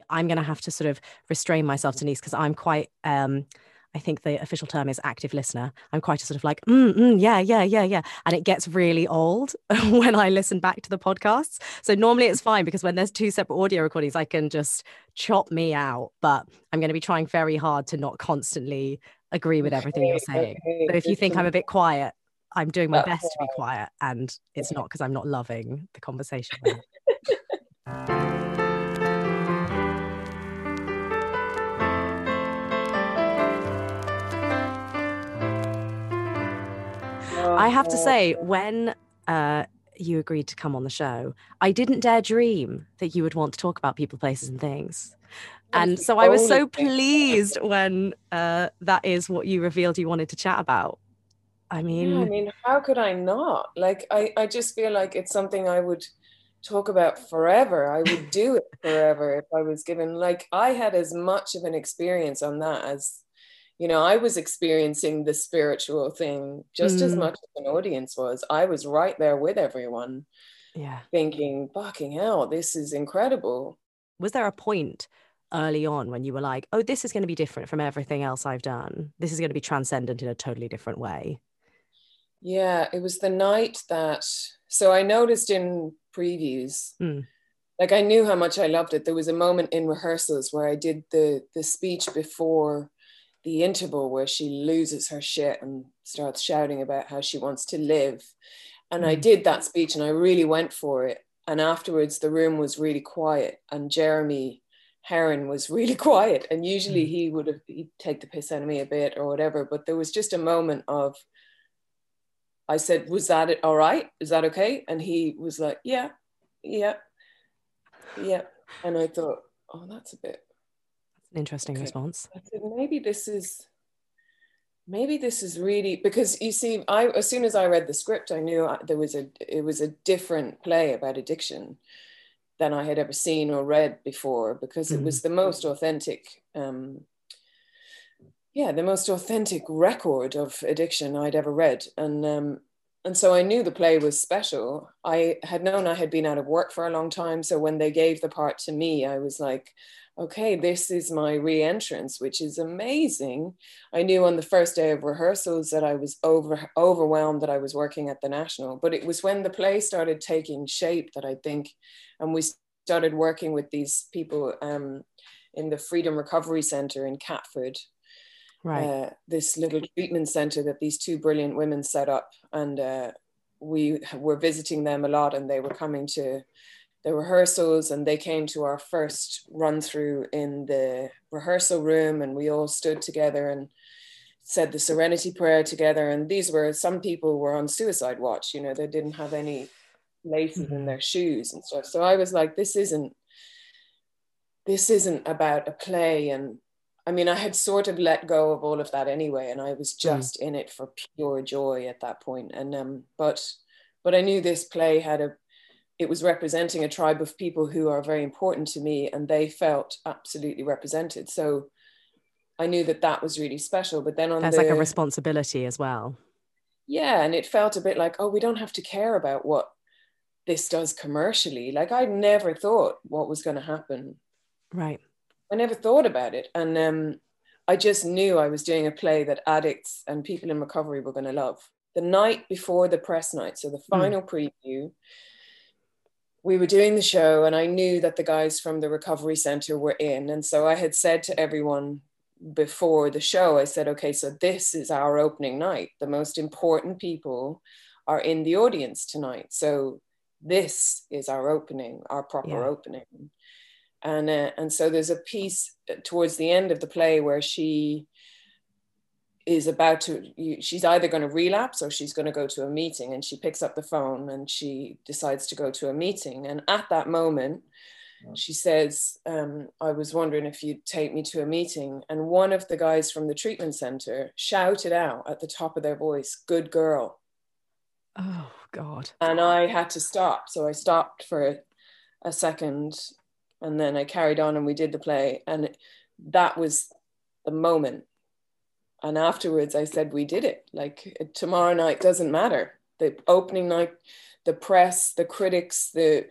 I'm going to have to sort of restrain myself, Denise, because I'm quite, I think the official term is active listener. I'm quite a sort of like, yeah, yeah, yeah, yeah. And it gets really old when I listen back to the podcasts. So normally it's fine because when there's two separate audio recordings, I can just chop me out. But I'm going to be trying very hard to not constantly agree with everything you're saying. Okay. So if you think I'm a bit quiet, I'm doing my That's best to be quiet. And it's not because I'm not loving the conversation we're having. I have to say, when you agreed to come on the show, I didn't dare dream that you would want to talk about people, places, and things. And so I was so pleased when that is what you revealed you wanted to chat about. I mean, how could I not? Like, I just feel like it's something I would talk about forever. I would do it forever if I was given, like, I had as much of an experience on that as, I was experiencing the spiritual thing just as much as an audience was. I was right there with everyone, thinking, fucking hell, this is incredible. Was there a point early on when you were like, oh, this is going to be different from everything else I've done? This is going to be transcendent in a totally different way. Yeah, it was the night that, so I noticed in previews, like I knew how much I loved it. There was a moment in rehearsals where I did the speech before the interval where she loses her shit and starts shouting about how she wants to live. And I did that speech and I really went for it. And afterwards the room was really quiet and Jeremy Herron was really quiet. And usually he'd take the piss out of me a bit or whatever, but there was just a moment of, I said, was that it? All right? Is that okay? And he was like, yeah. And I thought, oh, that's an interesting response. I said, maybe this is really, because you see, as soon as I read the script, I knew it was a different play about addiction than I had ever seen or read before, because it was the most authentic, the most authentic record of addiction I'd ever read. And so I knew the play was special. I had known I had been out of work for a long time. So when they gave the part to me, I was like, okay, this is my re-entrance, which is amazing. I knew on the first day of rehearsals that I was overwhelmed that I was working at the National. But it was when the play started taking shape that I think, and we started working with these people in the Freedom Recovery Centre in Catford, this little treatment center that these two brilliant women set up, and we were visiting them a lot, and they were coming to the rehearsals, and they came to our first run through in the rehearsal room, and we all stood together and said the Serenity Prayer together. And some people were on suicide watch, they didn't have any laces in their shoes and stuff. So I was like, this isn't about a play. And I mean, I had sort of let go of all of that anyway, and I was just in it for pure joy at that point. And but I knew this play it was representing a tribe of people who are very important to me, and they felt absolutely represented. So I knew that was really special. But then there's like a responsibility as well. Yeah, and it felt a bit like, oh, we don't have to care about what this does commercially. Like, I never thought what was going to happen. Right. I never thought about it. And I just knew I was doing a play that addicts and people in recovery were going to love. The night before the press night, so the final preview, we were doing the show, and I knew that the guys from the recovery center were in. And so I had said to everyone before the show, I said, okay, so this is our opening night. The most important people are in the audience tonight. So this is our opening, our proper opening. And so there's a piece towards the end of the play where she is she's either going to relapse or she's going to go to a meeting, and she picks up the phone and she decides to go to a meeting. And at that moment, she says, I was wondering if you'd take me to a meeting. And one of the guys from the treatment center shouted out at the top of their voice, "Good girl." Oh, God. And I had to stop. So I stopped for a second, and then I carried on and we did the play. And that was the moment. And afterwards I said, we did it. Like, tomorrow night doesn't matter. The opening night, the press, the critics, the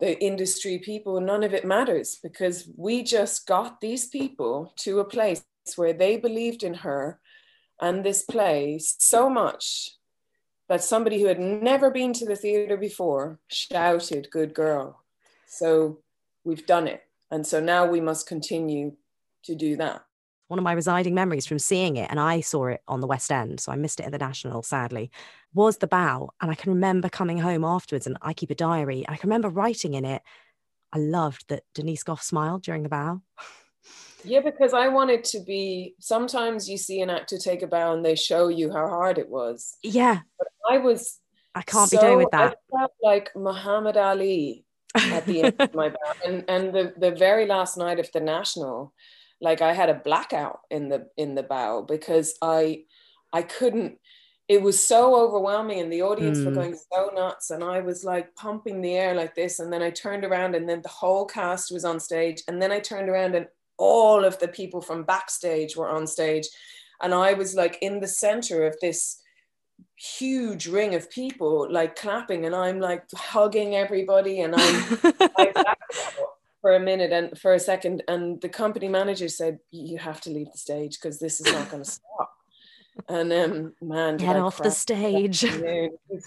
the industry people, none of it matters, because we just got these people to a place where they believed in her and this play so much that somebody who had never been to the theater before shouted, "Good girl." So we've done it. And so now we must continue to do that. One of my residing memories from seeing it, and I saw it on the West End, so I missed it at the National, sadly, was The Bow. And I can remember coming home afterwards, and I keep a diary, and I can remember writing in it, I loved that Denise Gough smiled during the bow. Yeah, because I wanted to be, sometimes you see an actor take a bow and they show you how hard it was. Yeah. But I can't be doing with that. I felt like Muhammad Ali at the end of my bow. And the very last night of the National, like I had a blackout in the bow, because I couldn't, it was so overwhelming and the audience were going so nuts, and I was like pumping the air like this, and then I turned around and then the whole cast was on stage, and then I turned around and all of the people from backstage were on stage, and I was like in the center of this huge ring of people like clapping, and I'm like hugging everybody, and I for a minute and for a second, and the company manager said, "You have to leave the stage because this is not going to stop." And man, get off the stage. It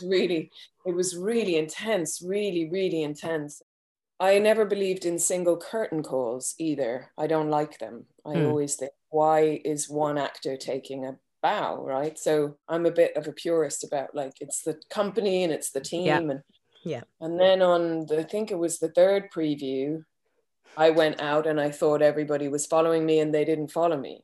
was really intense, really, really intense. I never believed in single curtain calls either. I don't like them. I always think, why is one actor taking a bow, right? So I'm a bit of a purist about, like, it's the company and it's the team. And then I think it was the third preview, I went out and I thought everybody was following me, and they didn't follow me.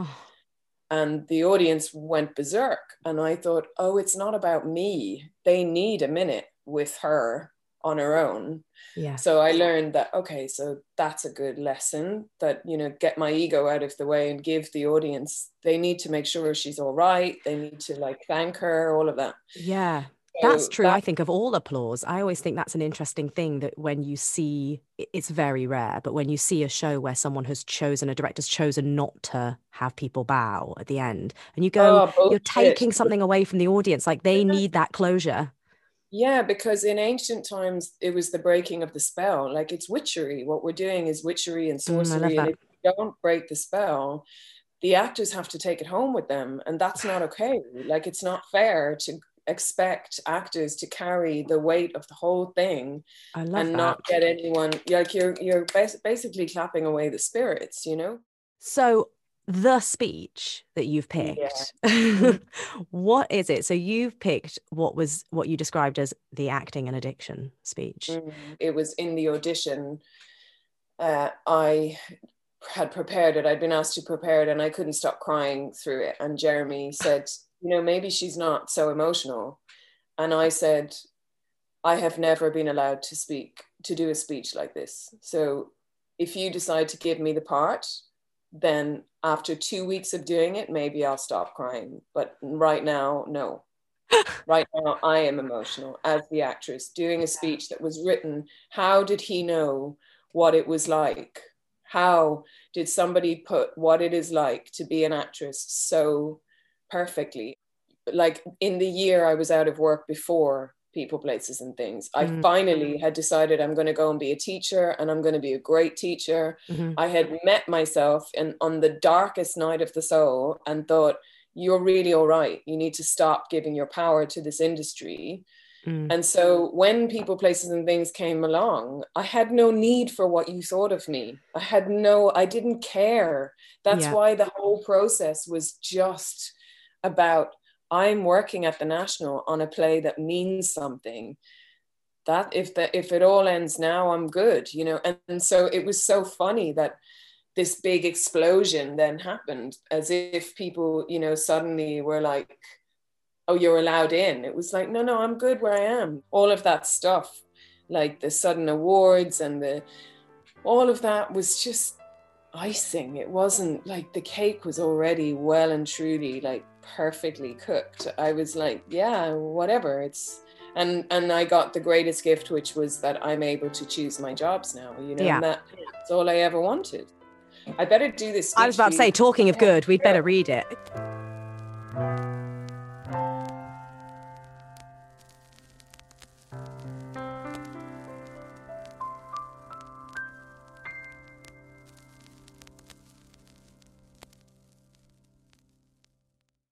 And the audience went berserk. And I thought, oh, it's not about me. They need a minute with her on her own. So I learned that, okay, so that's a good lesson, that, you know, get my ego out of the way and give the audience, they need to make sure she's all right. They need to like thank her, all of that. Yeah. That's true. I think of all applause, I always think that's an interesting thing, that when you see, it's very rare, but when you see a show where someone has chosen, a director's chosen not to have people bow at the end, and you go, you're taking something away from the audience, like they need that closure. Yeah, because in ancient times, it was the breaking of the spell. Like, it's witchery. What we're doing is witchery and sorcery. And if you don't break the spell, the actors have to take it home with them. And that's not okay. Like, it's not fair to expect actors to carry the weight of the whole thing and not get anyone, like you're basically clapping away the spirits, you know? So the speech that you've picked, what is it? So you've picked what you described as the acting and addiction speech. It was in the audition. I had prepared it. I'd been asked to prepare it, and I couldn't stop crying through it. And Jeremy said, you know, maybe she's not so emotional. And I said, I have never been allowed to do a speech like this. So if you decide to give me the part, then after 2 weeks of doing it, maybe I'll stop crying. But right now, no. Right now, I am emotional as the actress doing a speech that was written. How did he know what it was like? How did somebody put what it is like to be an actress so perfectly? Like, in the year I was out of work before People, Places and Things, I finally had decided I'm going to go and be a teacher, and I'm going to be a great teacher. I had met myself on the darkest night of the soul and thought, you're really all right. You need to stop giving your power to this industry. And so when People, Places and Things came along, I had no need for what you thought of me. I didn't care. That's why the whole process was just about, I'm working at the National on a play that means something. That if it all ends now, I'm good, you know. And so it was so funny that this big explosion then happened, as if people, you know, suddenly were like, oh, you're allowed in. It was like, no, I'm good where I am. All of that stuff, like the sudden awards and all of that was just icing. It wasn't like, the cake was already well and truly like perfectly cooked. I was like, yeah, whatever. And I got the greatest gift, which was that I'm able to choose my jobs now, you know. And that's all I ever wanted. I better do this. I was about to say, talking of good, we'd better read it.